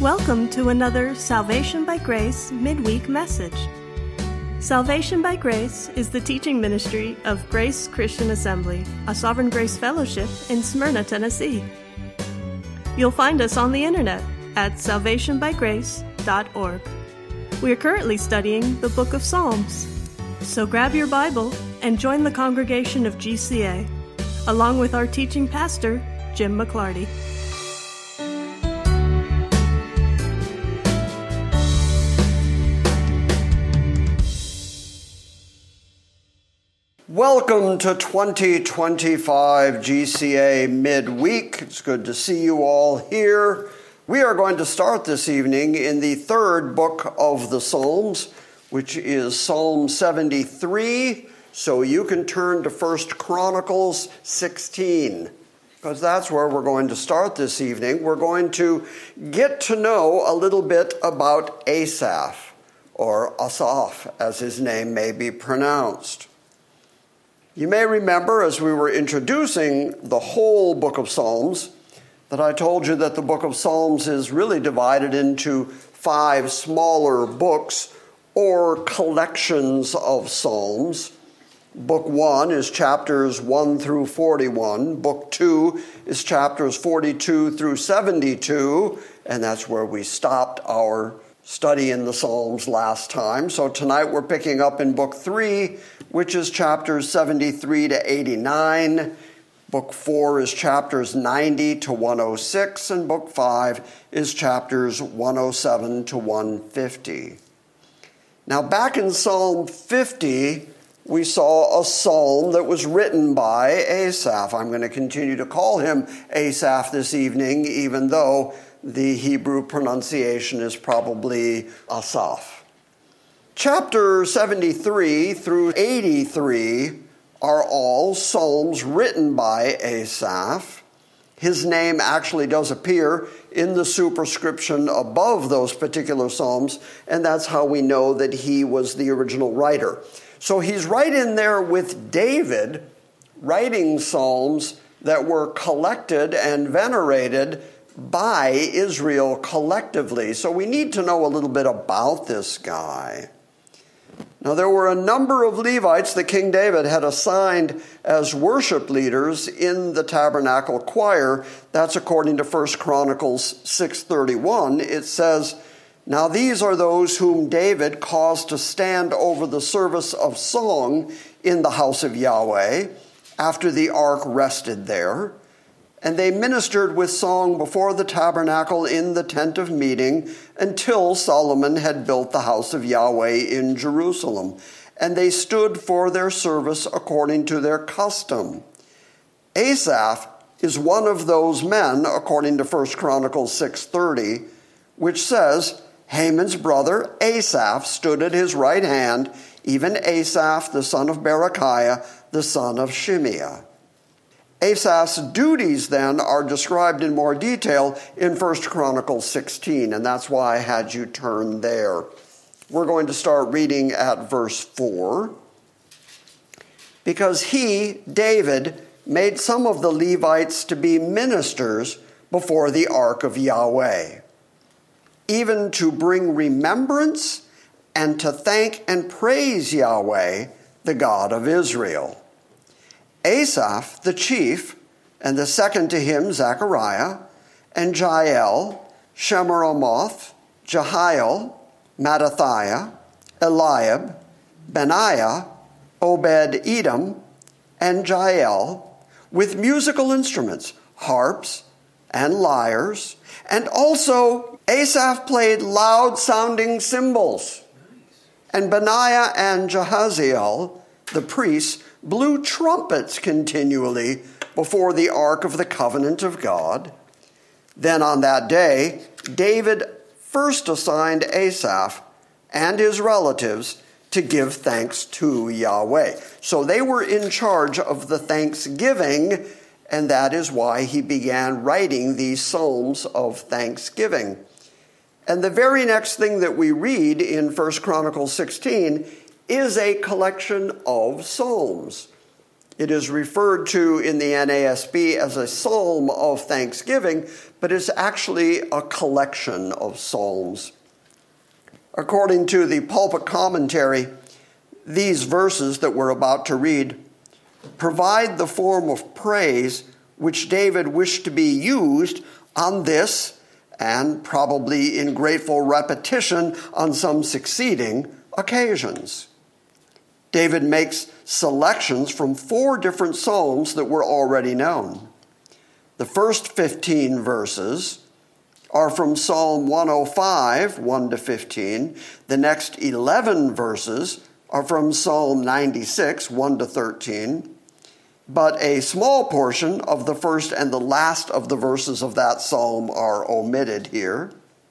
Welcome to another Salvation by Grace midweek message. Salvation by Grace is the teaching ministry of Grace Christian Assembly, a Sovereign Grace Fellowship in Smyrna, Tennessee. You'll find us on the internet at salvationbygrace.org. We are currently studying the Book of Psalms. So grab your Bible and join the congregation of GCA, along with our teaching pastor, Jim McClarty. Welcome to 2025 GCA midweek. It's good to see you all here. We are going to start this evening in the third book of the Psalms, which is Psalm 73. So you can turn to 1 Chronicles 16, because that's where we're going to start this evening. We're going to get to know a little bit about Asaph, or Asaph, as his name may be pronounced. You may remember, as we were introducing the whole book of Psalms, that I told you that the book of Psalms is really divided into 5 smaller books or collections of Psalms. Book 1 is chapters 1 through 41. Book 2 is chapters 42 through 72, and that's where we stopped our study in the Psalms last time. So tonight we're picking up in Book 3, which is chapters 73 to 89. Book 4 is chapters 90 to 106, and Book 5 is chapters 107 to 150. Now, back in Psalm 50, we saw a psalm that was written by Asaph. I'm going to continue to call him Asaph this evening, even though the Hebrew pronunciation is probably Asaph. Chapter 73 through 83 are all psalms written by Asaph. His name actually does appear in the superscription above those particular psalms, and that's how we know that he was the original writer. So he's right in there with David, writing psalms that were collected and venerated by Israel collectively. So we need to know a little bit about this guy. Now, there were a number of Levites that King David had assigned as worship leaders in the tabernacle choir. That's according to 1 Chronicles 6:31. It says, "Now these are those whom David caused to stand over the service of song in the house of Yahweh, after the ark rested there. And they ministered with song before the tabernacle in the tent of meeting until Solomon had built the house of Yahweh in Jerusalem. And they stood for their service according to their custom." Asaph is one of those men, according to 1 Chronicles 6:30, which says, "Haman's brother Asaph stood at his right hand, even Asaph, the son of Berechiah, the son of Shimeah." Asaph's duties, then, are described in more detail in 1 Chronicles 16, and that's why I had you turn there. We're going to start reading at verse 4. "Because he, David, made some of the Levites to be ministers before the ark of Yahweh, even to bring remembrance and to thank and praise Yahweh, the God of Israel. Asaph, the chief, and the second to him, Zechariah, and Jael, Shemiramoth, Jehiel, Mattathiah, Eliab, Benaiah, Obed-Edom, and Jael, with musical instruments, harps, and lyres, and also Asaph played loud-sounding cymbals. And Benaiah and Jahaziel, the priests, blew trumpets continually before the ark of the covenant of God. Then on that day, David first assigned Asaph and his relatives to give thanks to Yahweh." So they were in charge of the thanksgiving, and that is why he began writing these psalms of thanksgiving. And the very next thing that we read in 1 Chronicles 16 is a collection of psalms. It is referred to in the NASB as a psalm of thanksgiving, but it's actually a collection of psalms. According to the Pulpit Commentary, these verses that we're about to read provide the form of praise which David wished to be used on this and probably in grateful repetition on some succeeding occasions. David makes selections from 4 different psalms that were already known. The first 15 verses are from Psalm 105, 1 to 15. The next 11 verses are from Psalm 96, 1 to 13. But a small portion of the first and the last of the verses of that psalm are omitted here.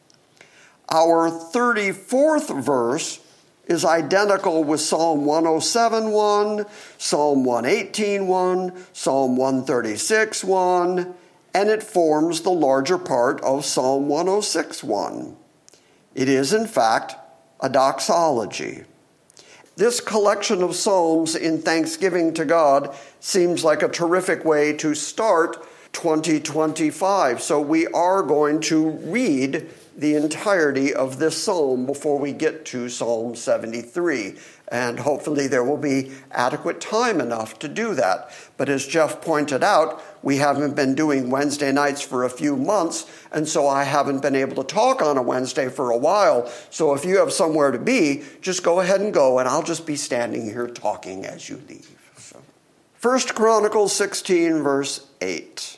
Our 34th verse is identical with Psalm 107, 1, Psalm 118, 1, Psalm 136, 1, and it forms the larger part of Psalm 106, 1. It is, in fact, a doxology. This collection of psalms in thanksgiving to God seems like a terrific way to start 2025. So we are going to read the entirety of this psalm before we get to Psalm 73. And hopefully there will be adequate time enough to do that. But as Jeff pointed out, we haven't been doing Wednesday nights for a few months, and so I haven't been able to talk on a Wednesday for a while. So if you have somewhere to be, just go ahead and go, and I'll just be standing here talking as you leave. 1 Chronicles 16, verse 8.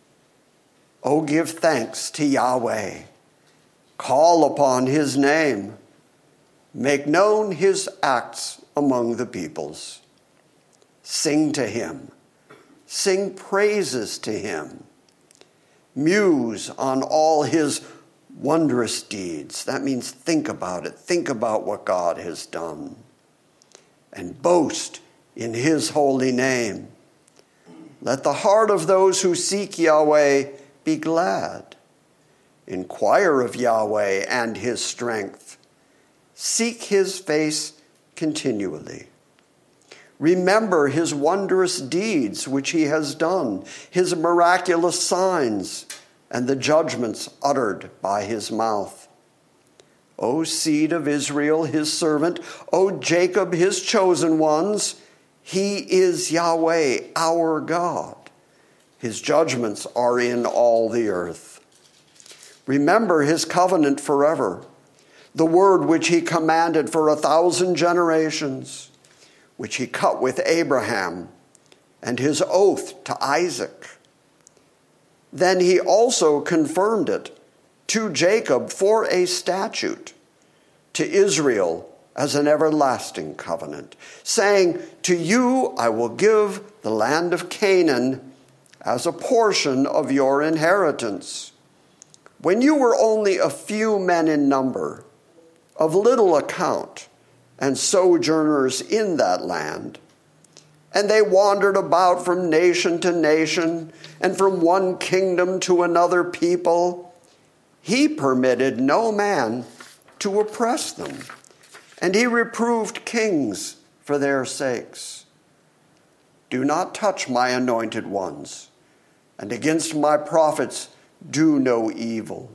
Oh, give thanks to Yahweh. Call upon his name. Make known his acts among the peoples. Sing to him. Sing praises to him. Muse on all his wondrous deeds. That means think about it. Think about what God has done. And boast in his holy name. Let the heart of those who seek Yahweh be glad. Inquire of Yahweh and his strength. Seek his face continually. Remember his wondrous deeds which he has done, his miraculous signs, and the judgments uttered by his mouth. O seed of Israel, his servant, O Jacob, his chosen ones, he is Yahweh, our God. His judgments are in all the earth. Remember his covenant forever, the word which he commanded for 1,000 generations, which he cut with Abraham, and his oath to Isaac. Then he also confirmed it to Jacob for a statute, to Israel as an everlasting covenant, saying, to you I will give the land of Canaan as a portion of your inheritance. When you were only a few men in number, of little account, and sojourners in that land, and they wandered about from nation to nation, and from one kingdom to another people, he permitted no man to oppress them, and he reproved kings for their sakes. Do not touch my anointed ones, and against my prophets do no evil.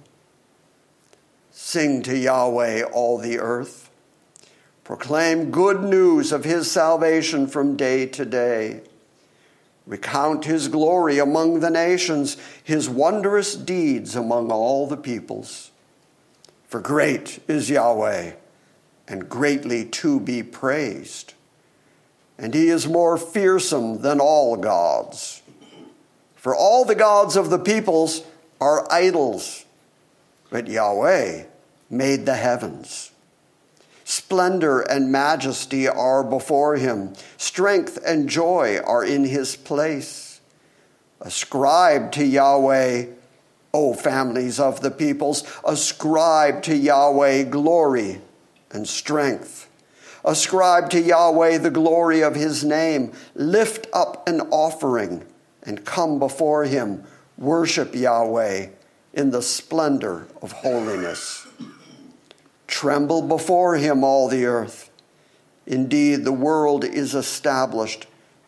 Sing to Yahweh, all the earth. Proclaim good news of his salvation from day to day. Recount his glory among the nations, his wondrous deeds among all the peoples. For great is Yahweh, and greatly to be praised. And he is more fearsome than all gods. For all the gods of the peoples are idols, but Yahweh made the heavens. Splendor and majesty are before him. Strength and joy are in his place. Ascribe to Yahweh, O families of the peoples. Ascribe to Yahweh glory and strength. Ascribe to Yahweh the glory of his name. Lift up an offering and come before him. Worship Yahweh in the splendor of holiness. Tremble before him, all the earth. Indeed, the world is established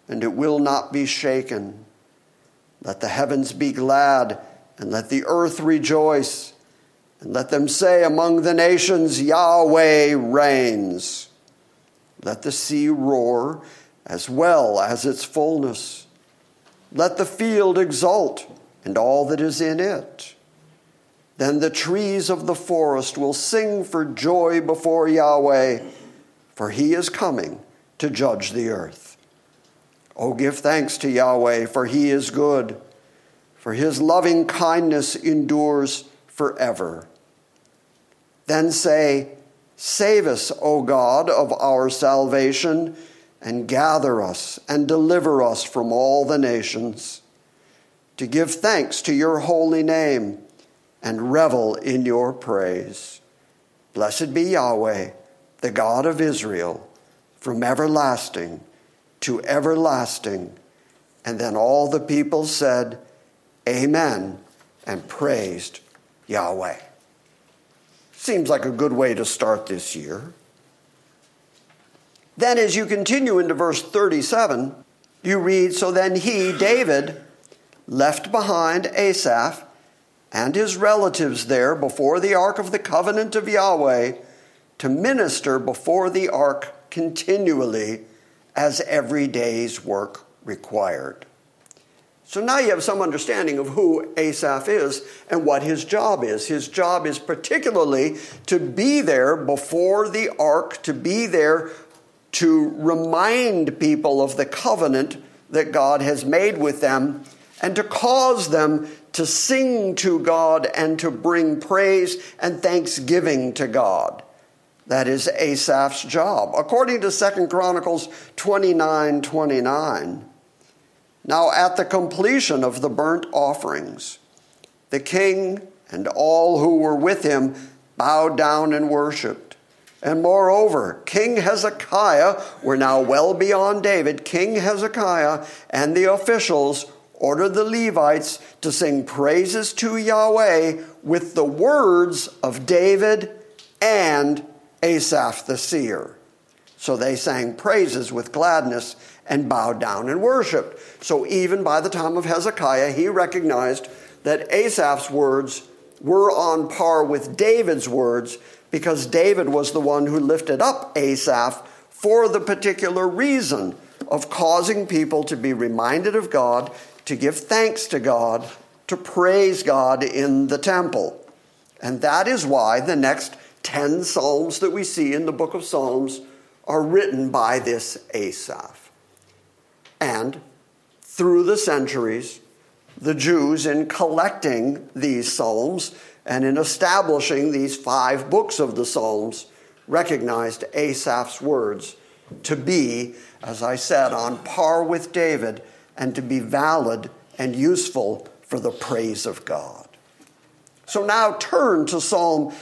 and it will not be shaken. Let the heavens be glad, and let the earth rejoice, and let them say among the nations, Yahweh reigns. Let the sea roar as well as its fullness. Let the field exult, and all that is in it. Then the trees of the forest will sing for joy before Yahweh, for he is coming to judge the earth. Oh, give thanks to Yahweh, for he is good, for his loving kindness endures forever. Then say, Save us, O God of our salvation, and gather us and deliver us from all the nations, to give thanks to your holy name and revel in your praise. Blessed be Yahweh, the God of Israel, from everlasting to everlasting. And then all the people said, Amen, and praised Yahweh. Seems like a good way to start this year. Then as you continue into verse 37, you read, So then he, David, left behind Asaph and his relatives there before the ark of the covenant of Yahweh to minister before the ark continually as every day's work required. So now you have some understanding of who Asaph is and what his job is. His job is particularly to be there before the ark, to be there to remind people of the covenant that God has made with them, and to cause them to sing to God and to bring praise and thanksgiving to God. That is Asaph's job, according to 2 Chronicles 29:29. Now at the completion of the burnt offerings, the king and all who were with him bowed down and worshipped. And moreover, King Hezekiah, we're now well beyond David, King Hezekiah and the officials ordered the Levites to sing praises to Yahweh with the words of David and Asaph the seer. So they sang praises with gladness and bowed down and worshiped. So even by the time of Hezekiah, he recognized that Asaph's words were on par with David's words, because David was the one who lifted up Asaph for the particular reason of causing people to be reminded of God, to give thanks to God, to praise God in the temple. And that is why the next 10 Psalms that we see in the book of Psalms are written by this Asaph. And through the centuries, the Jews, in collecting these Psalms and in establishing these 5 books of the Psalms, recognized Asaph's words to be, as I said, on par with David, and to be valid and useful for the praise of God. So now turn to Psalm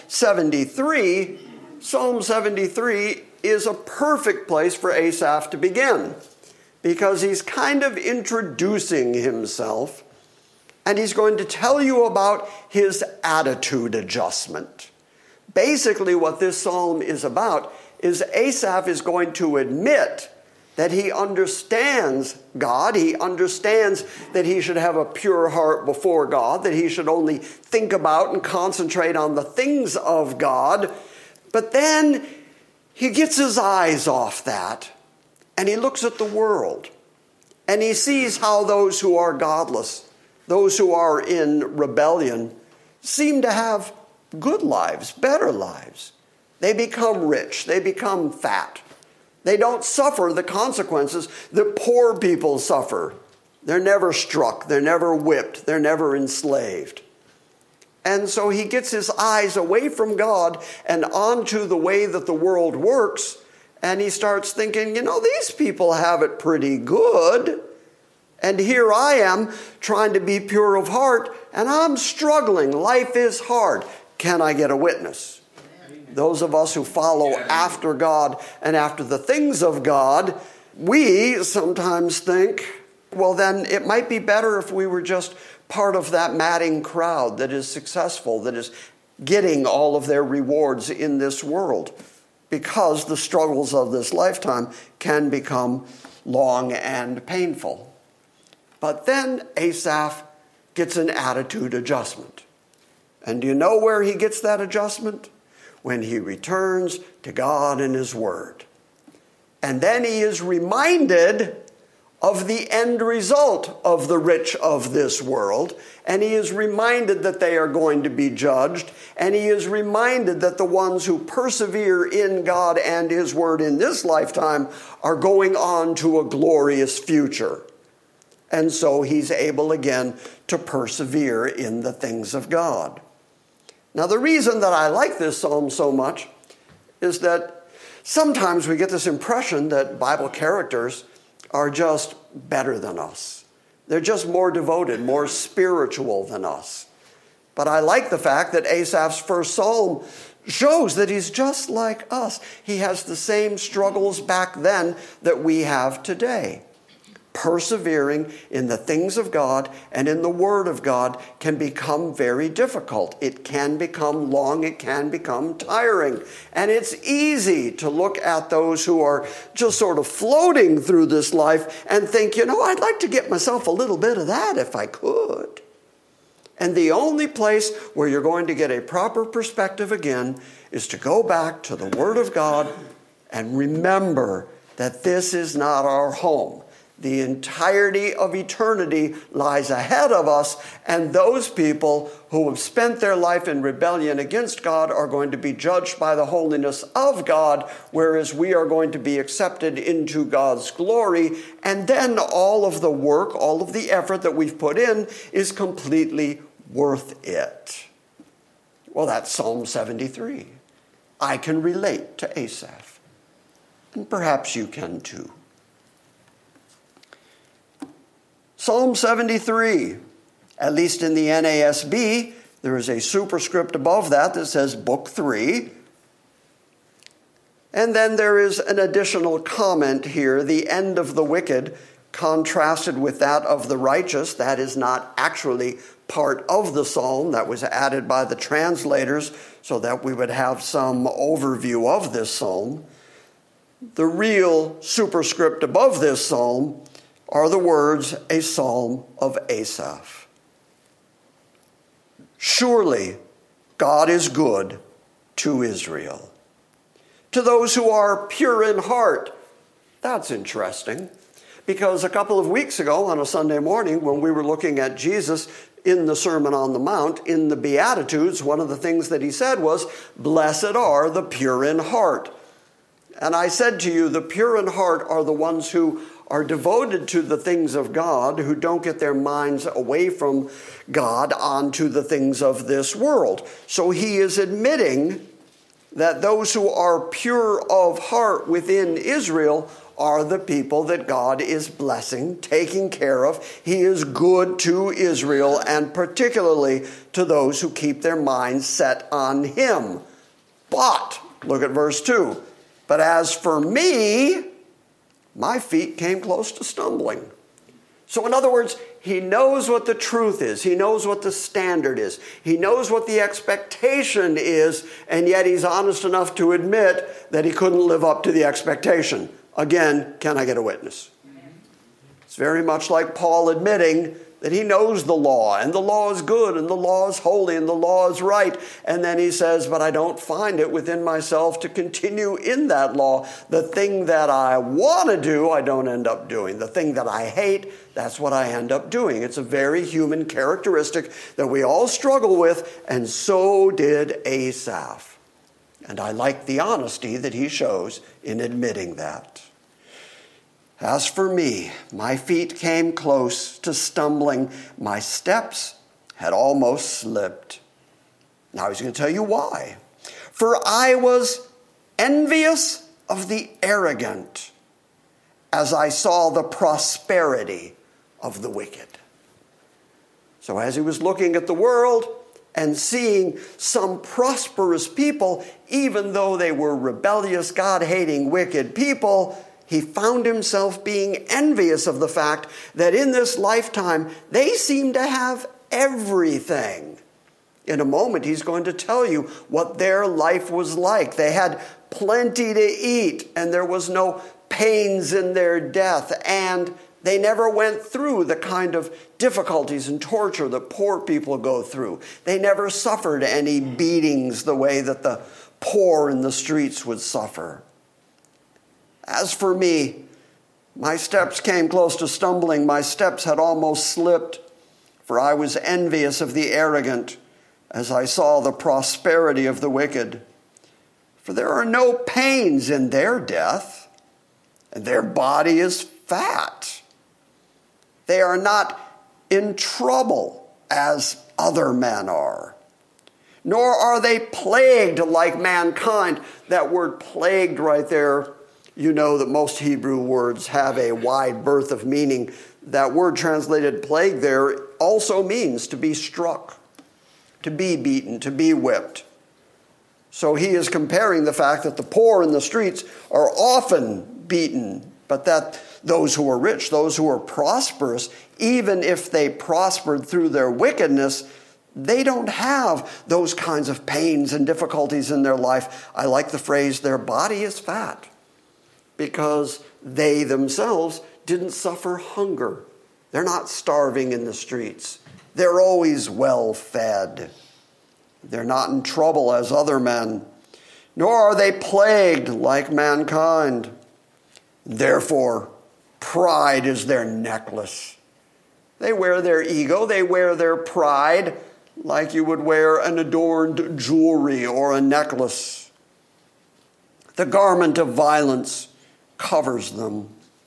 73. Psalm 73 is a perfect place for Asaph to begin, because he's kind of introducing himself, and he's going to tell you about his attitude adjustment. Basically, what this psalm is about is Asaph is going to admit that he understands God. He understands that he should have a pure heart before God, that he should only think about and concentrate on the things of God. But then he gets his eyes off that, and he looks at the world, and he sees how those who are godless, those who are in rebellion, seem to have good lives, better lives. They become rich. They become fat. They don't suffer the consequences that poor people suffer. They're never struck. They're never whipped. They're never enslaved. And so he gets his eyes away from God and onto the way that the world works, and he starts thinking, these people have it pretty good. And here I am trying to be pure of heart, and I'm struggling. Life is hard. Can I get a witness? Those of us who follow after God and after the things of God, we sometimes think, well, then it might be better if we were just part of that madding crowd that is successful, that is getting all of their rewards in this world, because the struggles of this lifetime can become long and painful. But then Asaph gets an attitude adjustment. And do you know where he gets that adjustment? When he returns to God and his word. And then he is reminded of the end result of the rich of this world. And he is reminded that they are going to be judged. And he is reminded that the ones who persevere in God and his word in this lifetime are going on to a glorious future. And so he's able again to persevere in the things of God. Now, the reason that I like this psalm so much is that sometimes we get this impression that Bible characters are just better than us. They're just more devoted, more spiritual than us. But I like the fact that Asaph's first psalm shows that he's just like us. He has the same struggles back then that we have today. Persevering in the things of God and in the Word of God can become very difficult. It can become long. It can become tiring. And it's easy to look at those who are just sort of floating through this life and think, I'd like to get myself a little bit of that if I could. And the only place where you're going to get a proper perspective again is to go back to the Word of God and remember that this is not our home. The entirety of eternity lies ahead of us, and those people who have spent their life in rebellion against God are going to be judged by the holiness of God, whereas we are going to be accepted into God's glory, and then all of the work, all of the effort that we've put in is completely worth it. Well, that's Psalm 73. I can relate to Asaph, and perhaps you can too. Psalm 73, at least in the NASB, there is a superscript above that says Book 3. And then there is an additional comment here, the end of the wicked, contrasted with that of the righteous. That is not actually part of the psalm. That was added by the translators so that we would have some overview of this psalm. The real superscript above this psalm are the words, a psalm of Asaph. Surely God is good to Israel. To those who are pure in heart. That's interesting, because a couple of weeks ago on a Sunday morning when we were looking at Jesus in the Sermon on the Mount, in the Beatitudes, one of the things that he said was, blessed are the pure in heart. And I said to you, the pure in heart are the ones who are devoted to the things of God, who don't get their minds away from God onto the things of this world. So he is admitting that those who are pure of heart within Israel are the people that God is blessing, taking care of. He is good to Israel, and particularly to those who keep their minds set on him. But, look at verse 2, but as for me, my feet came close to stumbling. So in other words, he knows what the truth is. He knows what the standard is. He knows what the expectation is, and yet he's honest enough to admit that he couldn't live up to the expectation. Again, can I get a witness? It's very much like Paul admitting that he knows the law, and the law is good, and the law is holy, and the law is right. And then he says, but I don't find it within myself to continue in that law. The thing that I want to do, I don't end up doing. The thing that I hate, that's what I end up doing. It's a very human characteristic that we all struggle with, and so did Asaph. And I like the honesty that he shows in admitting that. As for me, my feet came close to stumbling. My steps had almost slipped. Now he's going to tell you why. For I was envious of the arrogant as I saw the prosperity of the wicked. So as he was looking at the world and seeing some prosperous people, even though they were rebellious, God-hating, wicked people, he found himself being envious of the fact that in this lifetime, they seem to have everything. In a moment, he's going to tell you what their life was like. They had plenty to eat, and there was no pains in their death, and they never went through the kind of difficulties and torture that poor people go through. They never suffered any beatings the way that the poor in the streets would suffer. As for me, my steps came close to stumbling. My steps had almost slipped, for I was envious of the arrogant as I saw the prosperity of the wicked. For there are no pains in their death, and their body is fat. They are not in trouble as other men are, nor are they plagued like mankind. That word plagued right there, you know that most Hebrew words have a wide berth of meaning. That word translated plague there also means to be struck, to be beaten, to be whipped. So he is comparing the fact that the poor in the streets are often beaten, but that those who are rich, those who are prosperous, even if they prospered through their wickedness, they don't have those kinds of pains and difficulties in their life. I like the phrase, their body is fat, because they themselves didn't suffer hunger. They're not starving in the streets. They're always well fed. They're not in trouble as other men, nor are they plagued like mankind. Therefore, pride is their necklace. They wear their ego, they wear their pride like you would wear an adorned jewelry or a necklace. The garment of violence covers them.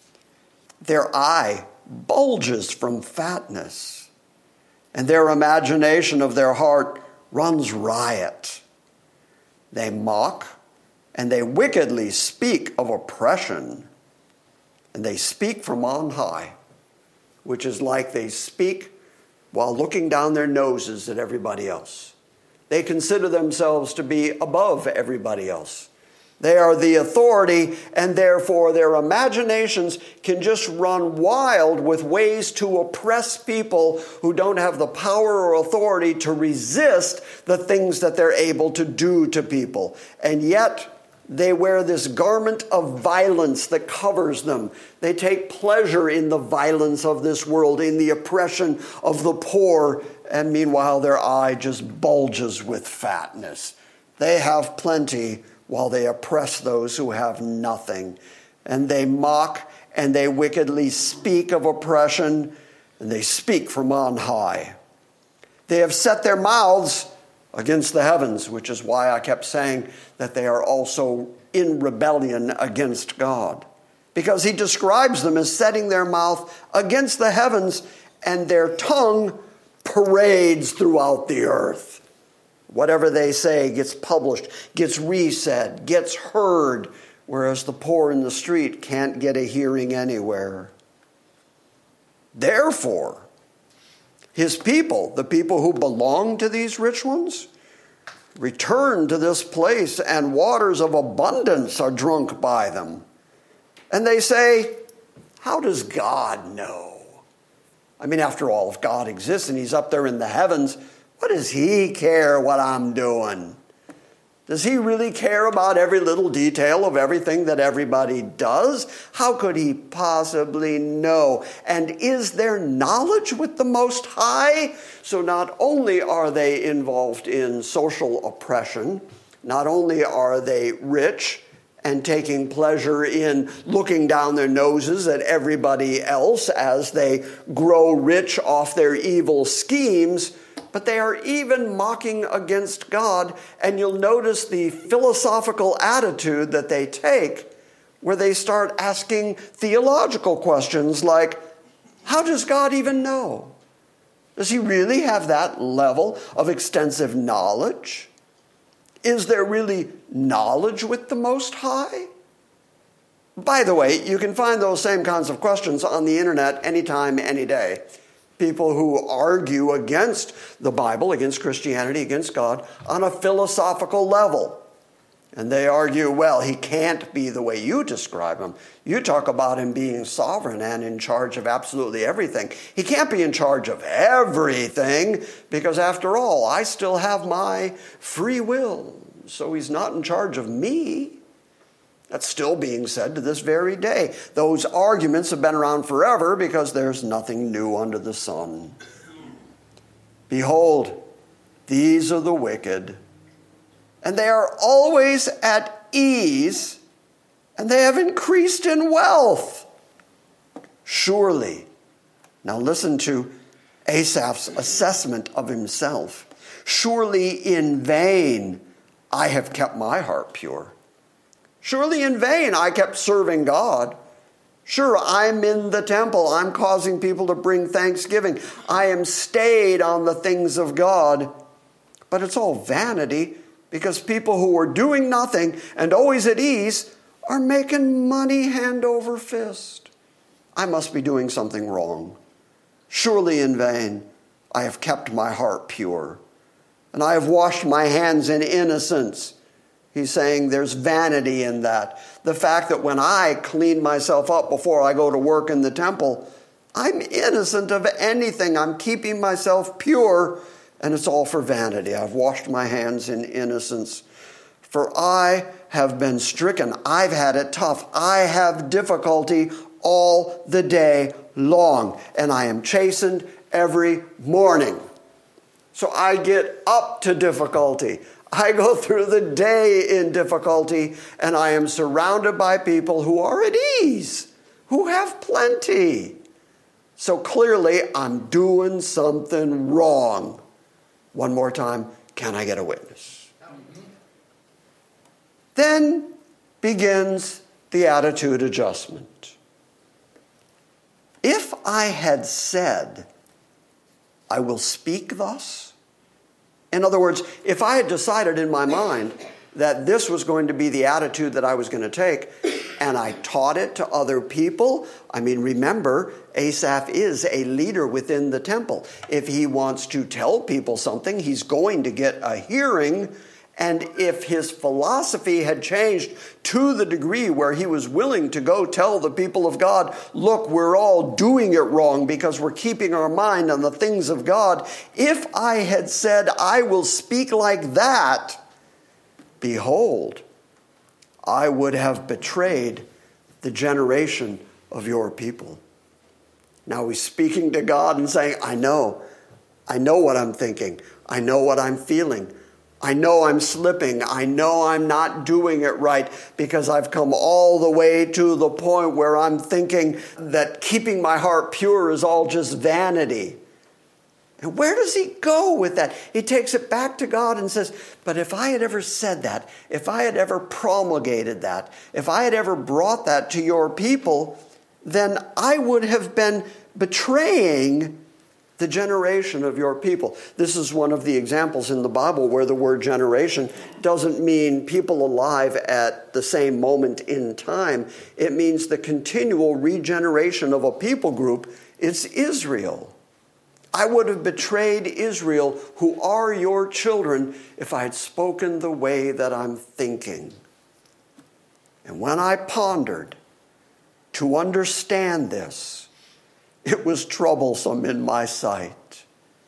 Their eye bulges from fatness, and their imagination of their heart runs riot. They mock, and they wickedly speak of oppression, and they speak from on high, which is like they speak while looking down their noses at everybody else. They consider themselves to be above everybody else. They are the authority, and therefore their imaginations can just run wild with ways to oppress people who don't have the power or authority to resist the things that they're able to do to people. And yet, they wear this garment of violence that covers them. They take pleasure in the violence of this world, in the oppression of the poor, and meanwhile their eye just bulges with fatness. They have plenty while they oppress those who have nothing. And they mock and they wickedly speak of oppression, and they speak from on high. They have set their mouths against the heavens, which is why I kept saying that they are also in rebellion against God. Because he describes them as setting their mouth against the heavens, and their tongue parades throughout the earth. Whatever they say gets published, gets resaid, gets heard, whereas the poor in the street can't get a hearing anywhere. Therefore, his people, the people who belong to these rich ones, return to this place, and waters of abundance are drunk by them. And they say, how does God know? I mean, after all, if God exists and he's up there in the heavens, what does he care what I'm doing? Does he really care about every little detail of everything that everybody does? How could he possibly know? And is there knowledge with the Most High? So not only are they involved in social oppression, not only are they rich and taking pleasure in looking down their noses at everybody else as they grow rich off their evil schemes, but they are even mocking against God. And you'll notice the philosophical attitude that they take, where they start asking theological questions like, how does God even know? Does he really have that level of extensive knowledge? Is there really knowledge with the Most High? By the way, you can find those same kinds of questions on the internet anytime, any day. People who argue against the Bible, against Christianity, against God on a philosophical level. And they argue, well, he can't be the way you describe him. You talk about him being sovereign and in charge of absolutely everything. He can't be in charge of everything because, after all, I still have my free will. So he's not in charge of me. That's still being said to this very day. Those arguments have been around forever because there's nothing new under the sun. Behold, these are the wicked, and they are always at ease, and they have increased in wealth. Surely, now listen to Asaph's assessment of himself. Surely in vain I have kept my heart pure. Surely in vain I kept serving God. Sure, I'm in the temple. I'm causing people to bring thanksgiving. I am stayed on the things of God. But it's all vanity because people who are doing nothing and always at ease are making money hand over fist. I must be doing something wrong. Surely in vain I have kept my heart pure, and I have washed my hands in innocence. He's saying there's vanity in that. The fact that when I clean myself up before I go to work in the temple, I'm innocent of anything. I'm keeping myself pure, and it's all for vanity. I've washed my hands in innocence. For I have been stricken. I've had it tough. I have difficulty all the day long, and I am chastened every morning. So I get up to difficulty. I go through the day in difficulty, and I am surrounded by people who are at ease, who have plenty. So clearly, I'm doing something wrong. One more time, can I get a witness? Then begins the attitude adjustment. If I had said, I will speak thus, in other words, if I had decided in my mind that this was going to be the attitude that I was going to take, and I taught it to other people, I mean, remember, Asaph is a leader within the temple. If he wants to tell people something, he's going to get a hearing. And if his philosophy had changed to the degree where he was willing to go tell the people of God, look, we're all doing it wrong because we're keeping our mind on the things of God. If I had said, I will speak like that, behold, I would have betrayed the generation of your people. Now he's speaking to God and saying, I know what I'm thinking. I know what I'm feeling. I know I'm slipping. I know I'm not doing it right because I've come all the way to the point where I'm thinking that keeping my heart pure is all just vanity. And where does he go with that? He takes it back to God and says, but if I had ever said that, if I had ever promulgated that, if I had ever brought that to your people, then I would have been betraying the generation of your people. This is one of the examples in the Bible where the word generation doesn't mean people alive at the same moment in time. It means the continual regeneration of a people group. It's Israel. I would have betrayed Israel, who are your children, if I had spoken the way that I'm thinking. And when I pondered to understand this, it was troublesome in my sight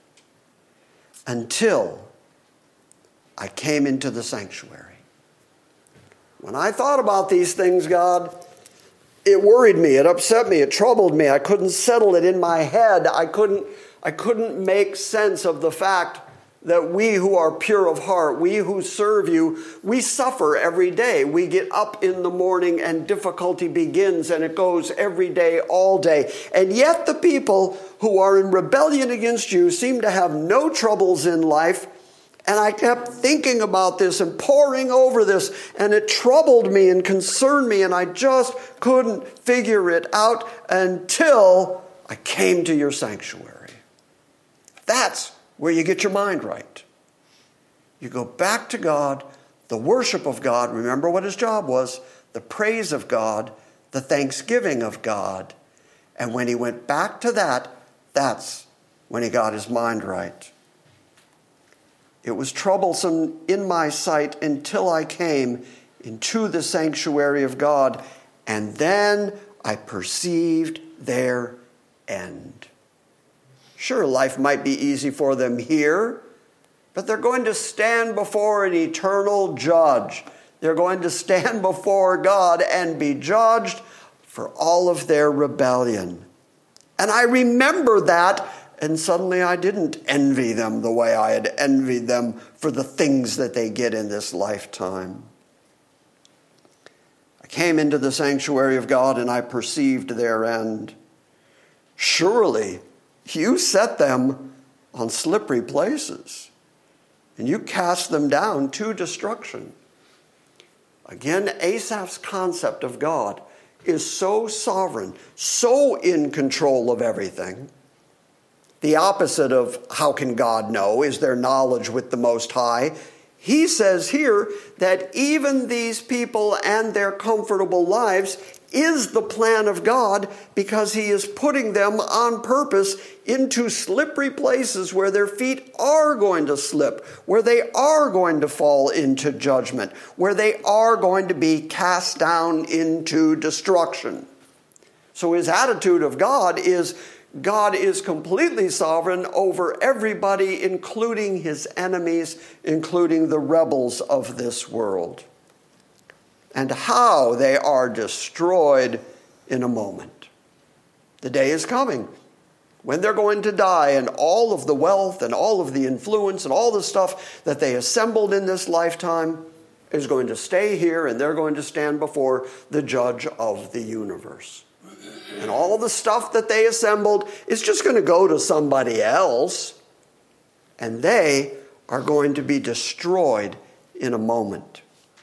until I came into the sanctuary. When I thought about these things, God, it worried me, it upset me, it troubled me. I couldn't settle it in my head. I couldn't make sense of the fact that we who are pure of heart, we who serve you, we suffer every day. We get up in the morning and difficulty begins, and it goes every day, all day. And yet the people who are in rebellion against you seem to have no troubles in life. And I kept thinking about this and poring over this, and it troubled me and concerned me, and I just couldn't figure it out until I came to your sanctuary. That's where you get your mind right. You go back to God, the worship of God. Remember what his job was, the praise of God, the thanksgiving of God. And when he went back to that, that's when he got his mind right. It was troublesome in my sight until I came into the sanctuary of God, and then I perceived their end. Sure, life might be easy for them here, but they're going to stand before an eternal judge. They're going to stand before God and be judged for all of their rebellion. And I remember that, and suddenly I didn't envy them the way I had envied them for the things that they get in this lifetime. I came into the sanctuary of God and I perceived their end. Surely you set them on slippery places, and you cast them down to destruction. Again, Asaph's concept of God is so sovereign, so in control of everything. The opposite of how can God know is their knowledge with the Most High. He says here that even these people and their comfortable lives is the plan of God, because he is putting them on purpose into slippery places where their feet are going to slip, where they are going to fall into judgment, where they are going to be cast down into destruction. So his attitude of God is completely sovereign over everybody, including his enemies, including the rebels of this world, and how they are destroyed in a moment. The day is coming when they're going to die, and all of the wealth and all of the influence and all the stuff that they assembled in this lifetime is going to stay here, and they're going to stand before the judge of the universe. And all the stuff that they assembled is just going to go to somebody else, and they are going to be destroyed in a moment.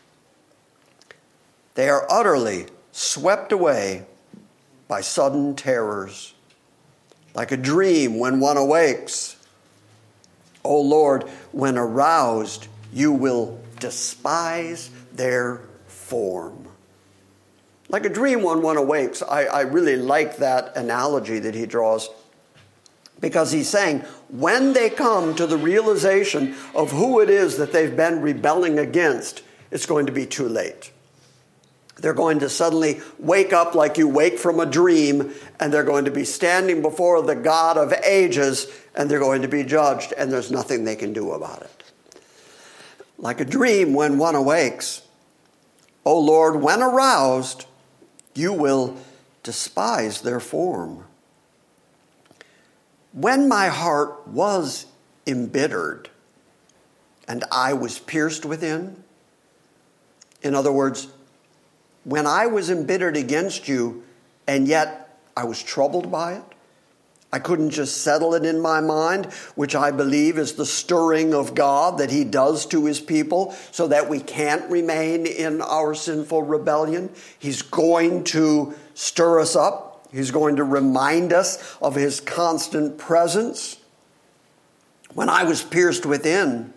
They are utterly swept away by sudden terrors, like a dream when one awakes. O Lord, when aroused, you will despise their form. Like a dream when one awakes. I really like that analogy that he draws, because he's saying when they come to the realization of who it is that they've been rebelling against, it's going to be too late. They're going to suddenly wake up like you wake from a dream, and they're going to be standing before the God of ages, and they're going to be judged, and there's nothing they can do about it. Like a dream when one awakes. O Lord, when aroused, you will despise their form. When my heart was embittered and I was pierced within, in other words, when I was embittered against you and yet I was troubled by it, I couldn't just settle it in my mind, which I believe is the stirring of God that he does to his people so that we can't remain in our sinful rebellion. He's going to stir us up. He's going to remind us of his constant presence. When I was pierced within,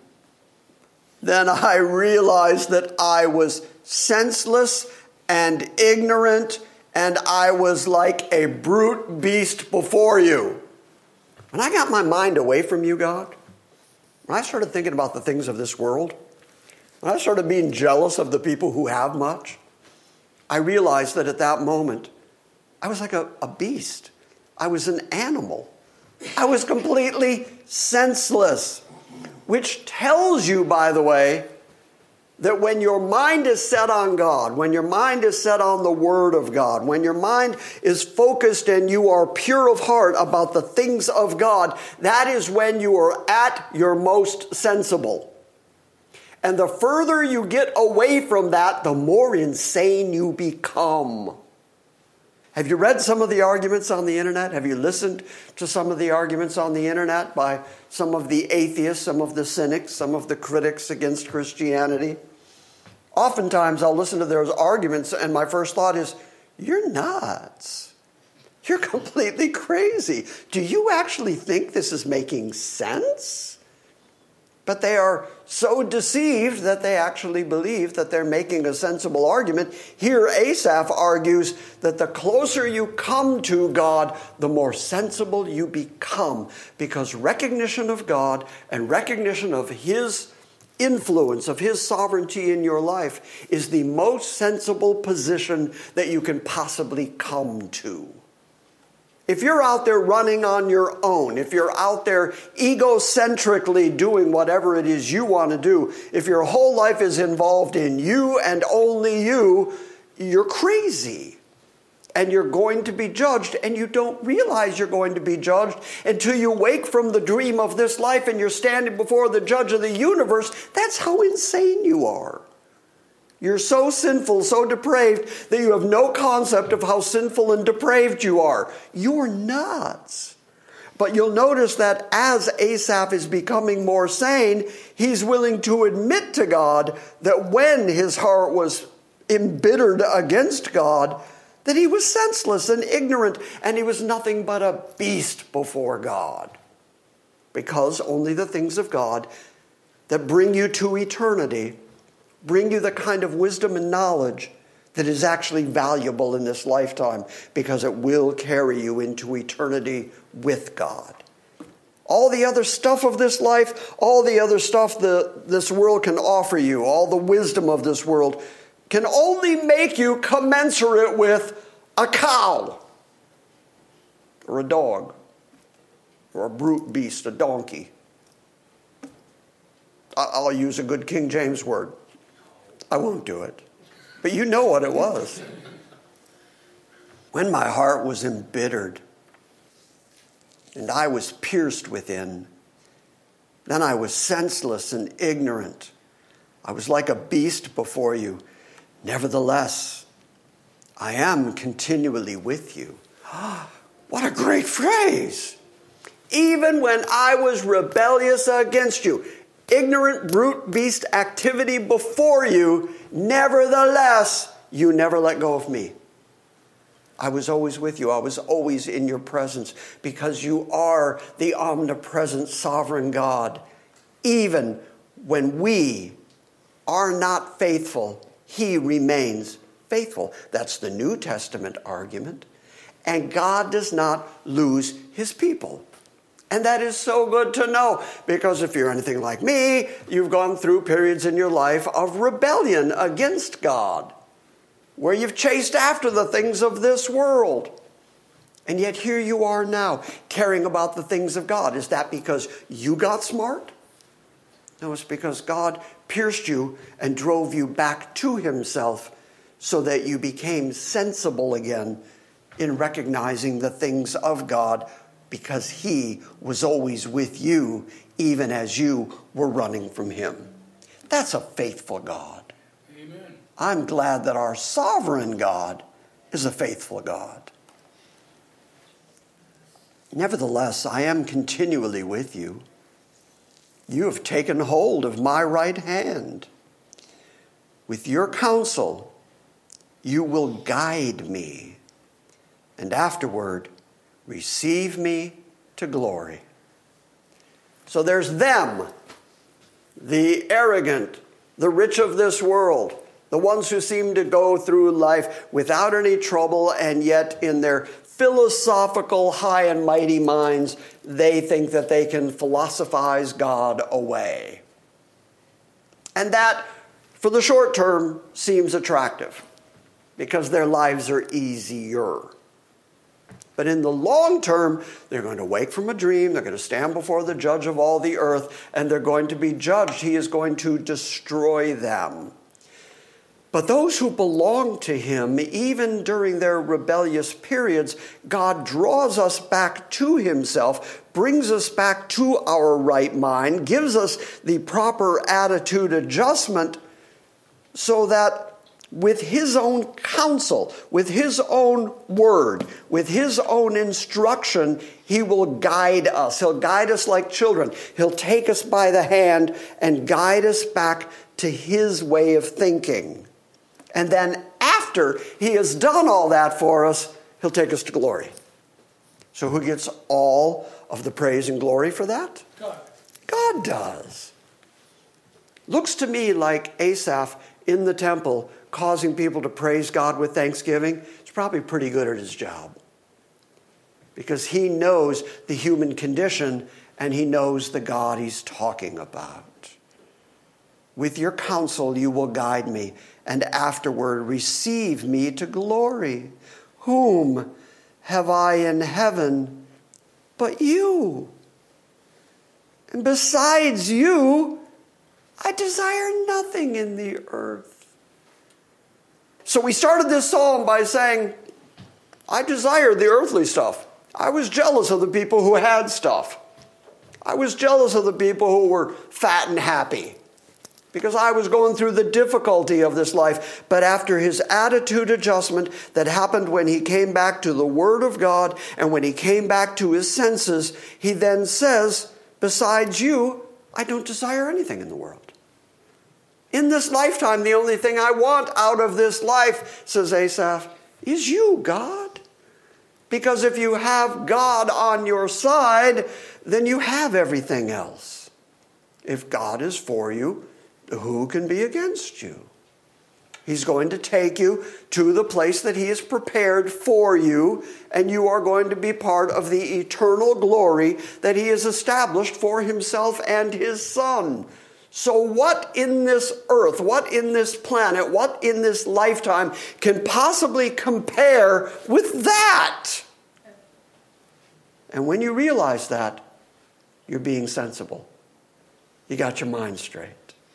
then I realized that I was senseless and ignorant, and I was like a brute beast before you. When I got my mind away from you, God, when I started thinking about the things of this world, when I started being jealous of the people who have much, I realized that at that moment, I was like a beast. I was an animal. I was completely senseless, which tells you, by the way, that when your mind is set on God, when your mind is set on the Word of God, when your mind is focused and you are pure of heart about the things of God, that is when you are at your most sensible. And the further you get away from that, the more insane you become. Have you read some of the arguments on the internet? Have you listened to some of the arguments on the internet by some of the atheists, some of the cynics, some of the critics against Christianity? Oftentimes I'll listen to those arguments and my first thought is, you're nuts. You're completely crazy. Do you actually think this is making sense? But they are so deceived that they actually believe that they're making a sensible argument. Here, Asaph argues that the closer you come to God, the more sensible you become, because recognition of God and recognition of his influence, of his sovereignty in your life, is the most sensible position that you can possibly come to. If you're out there running on your own, if you're out there egocentrically doing whatever it is you want to do, if your whole life is involved in you and only you, you're crazy. And you're going to be judged, and you don't realize you're going to be judged until you wake from the dream of this life and you're standing before the judge of the universe. That's how insane you are. You're so sinful, so depraved, that you have no concept of how sinful and depraved you are. You're nuts. But you'll notice that as Asaph is becoming more sane, he's willing to admit to God that when his heart was embittered against God, that he was senseless and ignorant, and he was nothing but a beast before God. Because only the things of God that bring you to eternity bring you the kind of wisdom and knowledge that is actually valuable in this lifetime, because it will carry you into eternity with God. All the other stuff of this life, all the other stuff that this world can offer you, all the wisdom of this world, can only make you commensurate with a cow, or a dog, or a brute beast, a donkey. I'll use a good King James word. I won't do it. But you know what it was. When my heart was embittered and I was pierced within, then I was senseless and ignorant. I was like a beast before you. Nevertheless, I am continually with you. What a great phrase. Even when I was rebellious against you, ignorant brute beast activity before you, nevertheless, you never let go of me. I was always with you. I was always in your presence, because you are the omnipresent sovereign God. Even when we are not faithful, he remains faithful. That's the New Testament argument. And God does not lose his people. And that is so good to know, because if you're anything like me, you've gone through periods in your life of rebellion against God, where you've chased after the things of this world. And yet here you are now, caring about the things of God. Is that because you got smart? No, it's because God pierced you and drove you back to himself, so that you became sensible again in recognizing the things of God, because he was always with you, even as you were running from him. That's a faithful God. Amen. I'm glad that our sovereign God is a faithful God. Nevertheless, I am continually with you. You have taken hold of my right hand. With your counsel, you will guide me, and afterward, receive me to glory. So there's them, the arrogant, the rich of this world, the ones who seem to go through life without any trouble, and yet in their philosophical, high and mighty minds, they think that they can philosophize God away. And that, for the short term, seems attractive, because their lives are easier. But in the long term, they're going to wake from a dream, they're going to stand before the judge of all the earth, and they're going to be judged. He is going to destroy them. But those who belong to him, even during their rebellious periods, God draws us back to himself, brings us back to our right mind, gives us the proper attitude adjustment, so that with his own counsel, with his own word, with his own instruction, he will guide us. He'll guide us like children. He'll take us by the hand and guide us back to his way of thinking. And then after he has done all that for us, he'll take us to glory. So who gets all of the praise and glory for that? God. God does. Looks to me like Asaph in the temple, causing people to praise God with thanksgiving. He's probably pretty good at his job, because he knows the human condition and he knows the God he's talking about. With your counsel you will guide me, and afterward receive me to glory. Whom have I in heaven but you? And besides you, I desire nothing in the earth. So we started this psalm by saying, I desired the earthly stuff. I was jealous of the people who had stuff. I was jealous of the people who were fat and happy because I was going through the difficulty of this life. But after his attitude adjustment that happened when he came back to the Word of God and when he came back to his senses, he then says, besides you, I don't desire anything in the world. In this lifetime, the only thing I want out of this life, says Asaph, is you, God. Because if you have God on your side, then you have everything else. If God is for you, who can be against you? He's going to take you to the place that he has prepared for you, and you are going to be part of the eternal glory that he has established for himself and his Son. So what in this earth, what in this planet, what in this lifetime can possibly compare with that? And when you realize that, you're being sensible. You got your mind straight.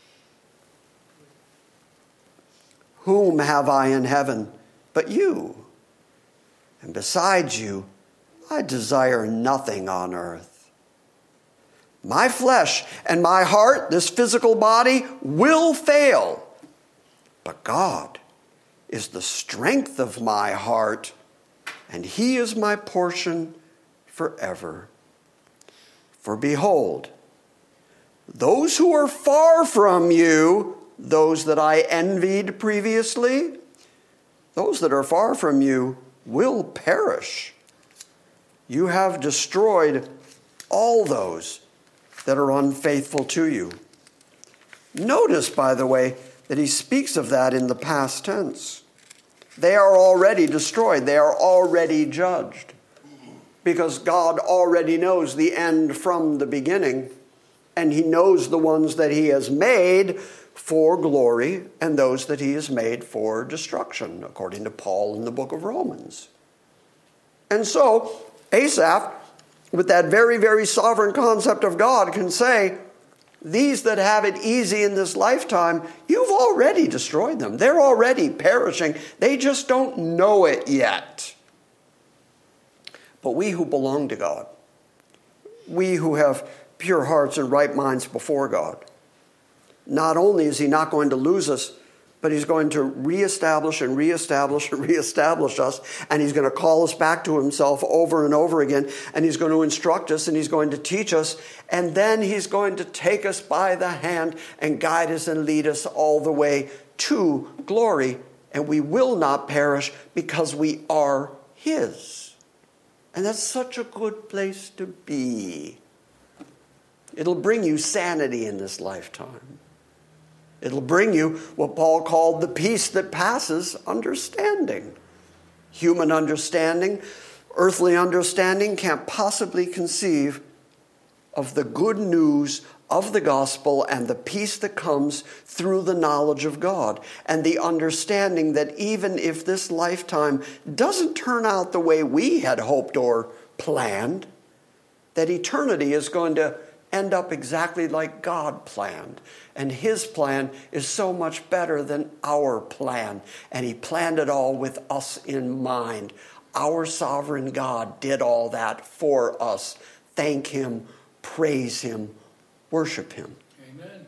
Whom have I in heaven but you? And besides you, I desire nothing on earth. My flesh and my heart, this physical body, will fail. But God is the strength of my heart, and he is my portion forever. For behold, those who are far from you, those that I envied previously, those that are far from you will perish. You have destroyed all those that are unfaithful to you. Notice, by the way, that he speaks of that in the past tense. They are already destroyed. They are already judged. Because God already knows the end from the beginning. And he knows the ones that he has made for glory and those that he has made for destruction, according to Paul in the book of Romans. And so, Asaph, with that very, very sovereign concept of God, can say, these that have it easy in this lifetime, you've already destroyed them. They're already perishing. They just don't know it yet. But we who belong to God, we who have pure hearts and right minds before God, not only is he not going to lose us, but he's going to reestablish and reestablish and reestablish us, and he's going to call us back to himself over and over again, and he's going to instruct us, and he's going to teach us, and then he's going to take us by the hand and guide us and lead us all the way to glory, and we will not perish because we are his. And that's such a good place to be. It'll bring you sanity in this lifetime. It'll bring you what Paul called the peace that passes understanding. Human understanding, earthly understanding can't possibly conceive of the good news of the gospel and the peace that comes through the knowledge of God and the understanding that even if this lifetime doesn't turn out the way we had hoped or planned, that eternity is going to end up exactly like God planned. And his plan is so much better than our plan. And he planned it all with us in mind. Our sovereign God did all that for us. Thank him, praise him, worship him. Amen.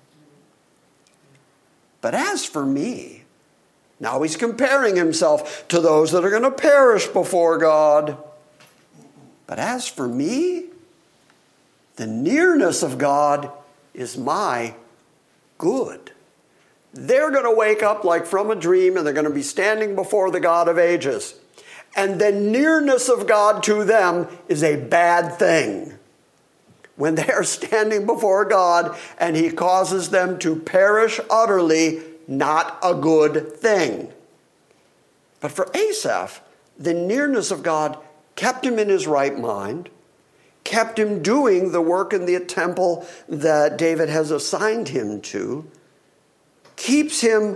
But as for me, now he's comparing himself to those that are going to perish before God. But as for me, the nearness of God is my good. They're going to wake up like from a dream, and they're going to be standing before the God of ages. And the nearness of God to them is a bad thing. When they are standing before God and he causes them to perish utterly, not a good thing. But for Asaph, the nearness of God kept him in his right mind, kept him doing the work in the temple that David has assigned him to, keeps him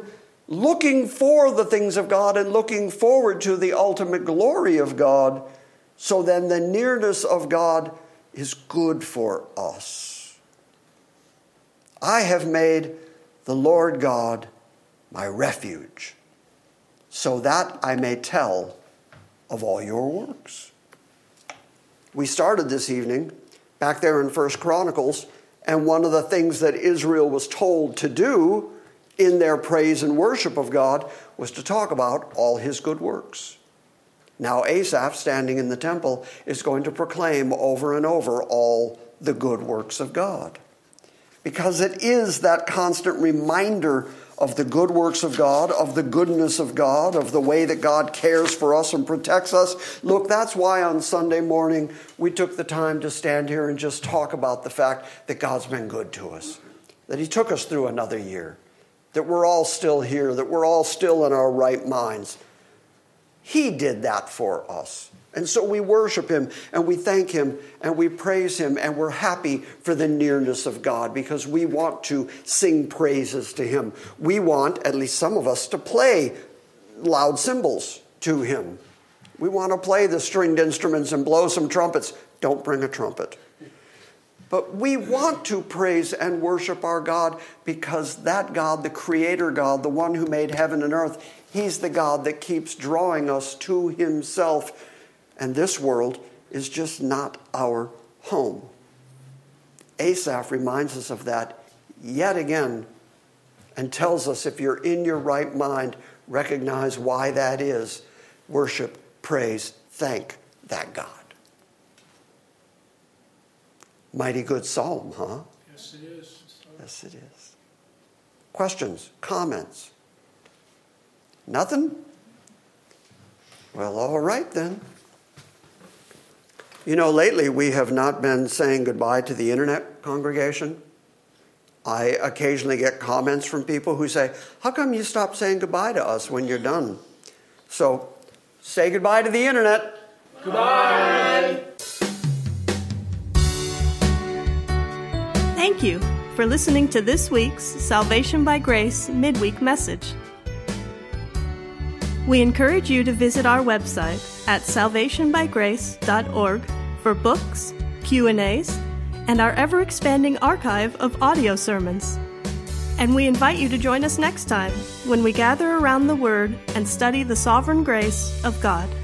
looking for the things of God and looking forward to the ultimate glory of God. So then the nearness of God is good for us. I have made the Lord God my refuge, so that I may tell of all your works. We started this evening back there in 1 Chronicles, and one of the things that Israel was told to do in their praise and worship of God was to talk about all his good works. Now Asaph, standing in the temple, is going to proclaim over and over all the good works of God. Because it is that constant reminder of the good works of God, of the goodness of God, of the way that God cares for us and protects us. Look, that's why on Sunday morning we took the time to stand here and just talk about the fact that God's been good to us, that he took us through another year, that we're all still here, that we're all still in our right minds. He did that for us. And so we worship him and we thank him and we praise him, and we're happy for the nearness of God because we want to sing praises to him. We want, at least some of us, to play loud cymbals to him. We want to play the stringed instruments and blow some trumpets. Don't bring a trumpet. But we want to praise and worship our God because that God, the Creator God, the one who made heaven and earth, he's the God that keeps drawing us to himself. And this world is just not our home. Asaph reminds us of that yet again and tells us, if you're in your right mind, recognize why that is. Worship, praise, thank that God. Mighty good psalm, huh? Yes, it is. Yes, it is. Questions, comments? Nothing? Well, all right then. You know, lately we have not been saying goodbye to the internet congregation. I occasionally get comments from people who say, how come you stop saying goodbye to us when you're done? So, say goodbye to the internet. Goodbye. Thank you for listening to this week's Salvation by Grace midweek message. We encourage you to visit our website at salvationbygrace.org for books, Q&As, and our ever-expanding archive of audio sermons. And we invite you to join us next time when we gather around the Word and study the sovereign grace of God.